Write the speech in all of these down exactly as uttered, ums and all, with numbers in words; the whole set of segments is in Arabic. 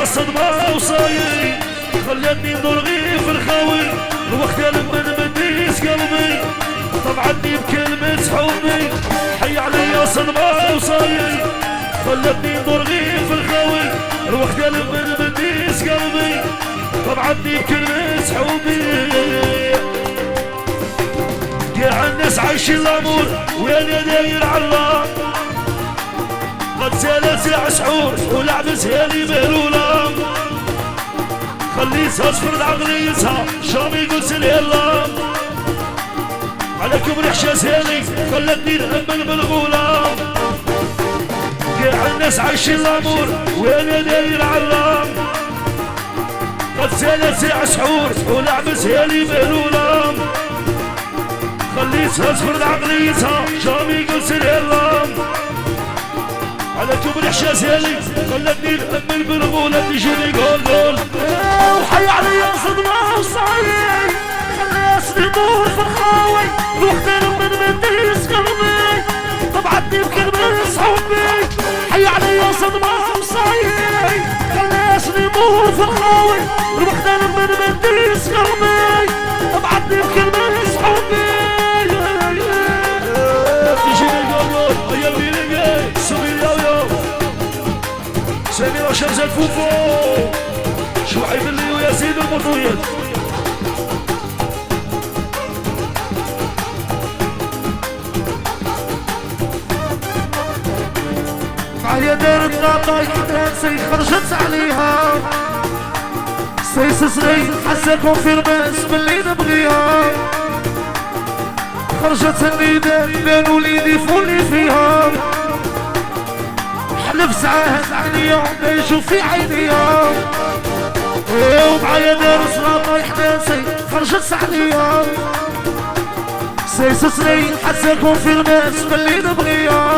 عليا صدمة وصايي خلتني نرغي في الخاوي الوقت لما بديس قلبي طبعتني بكلمة حبي حي عليا صدمة وصايي خلتني نرغي في الخاوي الوقت لما بديس قلبي طبعتني بكلمة حبي قاع الناس عايشين الامور وانا داير على الله قد سالت عسحور ولعبتها لي مهلوله خليتها تفرض عقليتها شرمي قلت لها لا على كبر احساسها لي خلتني نأمل بالغوله قاع الناس عايشين الامور وانا داير على الله قد سالت عسحور ولعبتها لي مهلوله خليتها تفرض عقليتها شرمي قلت لها لا على كبر احساسها لي خلتني نأمل بالغولة تجيني قول قول وحي عليا صدمة وصايي خليتني نموت في الخاوي الوقت لما بديس قلبي طبعتني بكلمة صحبي حي عليا صدمة وصايي خليتني نموت في الخاوي الوقت لما بديس قلبي طبعتني بكلمة صحبي سمير وشمس الفوفو شعيب اللي ويزيد المطويل معايا دارتنا طايح ناسي خرجت عليها سيس سري حسا كونفيرماس باللي نبغيها خرجت النداء بين وليدي فولي فيها حلف ساعات عليا ما يشوف في عينيا ومعايا دارس لا طايح ناسي خرجت عليا سيس سري حتى كونفيرماس باللي نبغيها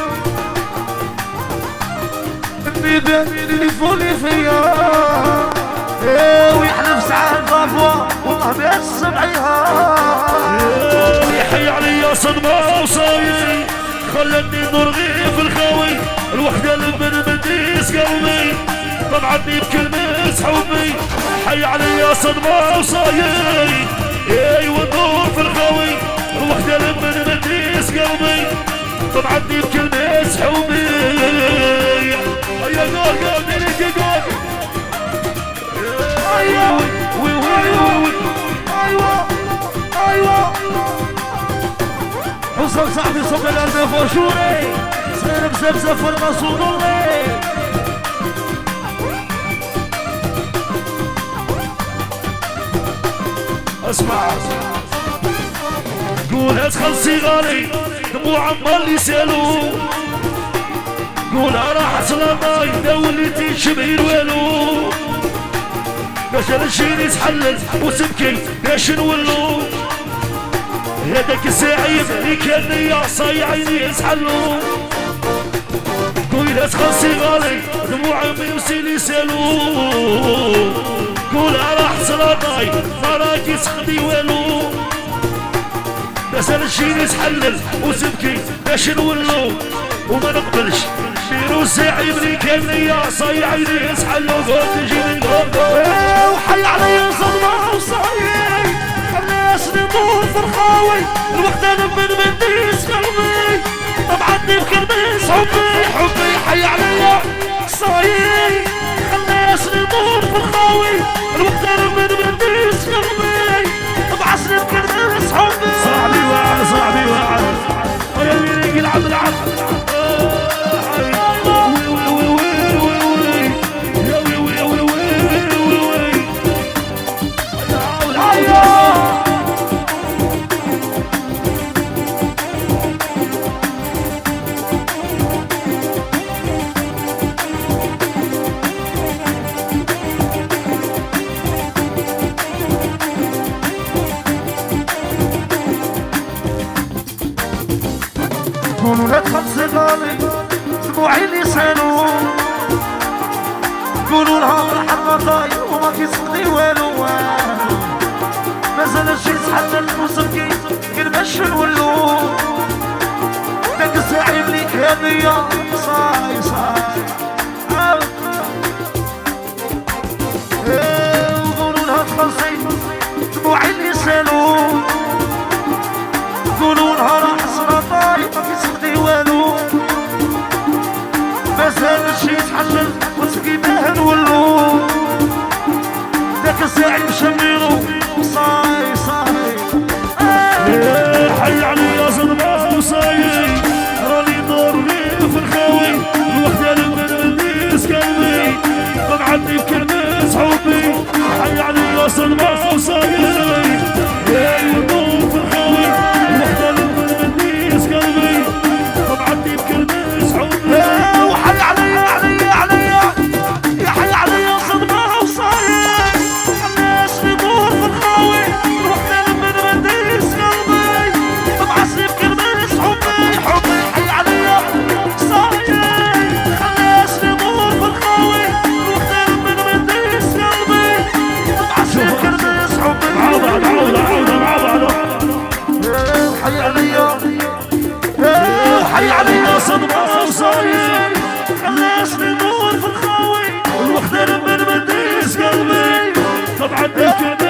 النداء اللي فولي فيا ويحلف ساعات غافوة والله ما سمعيها يحي عليا صدمة وصايي خلتني نرغي في الخاوي الوحدة لما بديس قلبي طبعتني بكلمة حبي حي عليا صدمة وصايي اي ونور في الخاوي الوحدة لما بديس قلبي طبعتني بكلمة حبي هيا قول قول ديريكي قول ايوه وي وي وي ايوه ايوه حسن صاحبي صب القلب فوشوري صغير بزبزة في المصود الله اسمع قولها تخلصي غالي دموع عمال يسالو قولها راحت لطاي دا وليتي شبهي الوالو باش الشين يتحلل وتبكي باش نولو هذاك السعيد اللي كان ليا صايع عيني يتحلو قولها تخلصي غالي دموع عمي وسيلي سالو قولها راحت لطاي ما راكي تخدي والو باش الشين يتحلل وتبكي باش نولو وما نقبلش ديرو سعيد اللي كان ليا صايع عيني يتحلو قول تجيني قول وحي عليا صدمة وصايي خليتني نموت في الخاوي الوقت لما بديس قلبي طبعتني بكلمة حبي حبي حي عليا صايي خليتني نموت في الخاوي الوقت لما بديس قلبي طبعتني بكلمة حبي صاحبي واعر صاحبي واعر ويا مين يلعب العب قولوا لا تخلصي غالي دموعي اللي سالوا قولوا لها الحق طاير وما كيصلي والو مازال شي تحلل وسبكي غير باش نولو داك الزعيم اللي كان ليا صاي صاي يسالو قولوا نهار حسرة طايب ما كيسقي والو مازال شي يتحلل وتبكي باه نولو ذاك الساعي مشميرو صاي صاي حي عليا صدمة وصايي راني دور لي في الخاوي الوقت انا من الناس قلبي طبعتني بكلمة حبي حي عليا صدمة وصايي دور في الخاوي الوقت انا من الناس قلبي طبعتني بكلمة حبي وحي عليا عليا عليا يا حي عليا صدمة وصايي الناس اللي دور في الخاوي الوقت انا من الناس قلبي طبعتني بكلمة حبي حبي حي عليا صايي الناس اللي دور في الخاوي الوقت انا من الناس قلبي طبعتني بكلمة حبي عودة عودة عودة مع بعض حي عليا حي عليا صدمة وصايي الناس اللي دور في الخاوي الوقت انا من الناس قلبي طبعا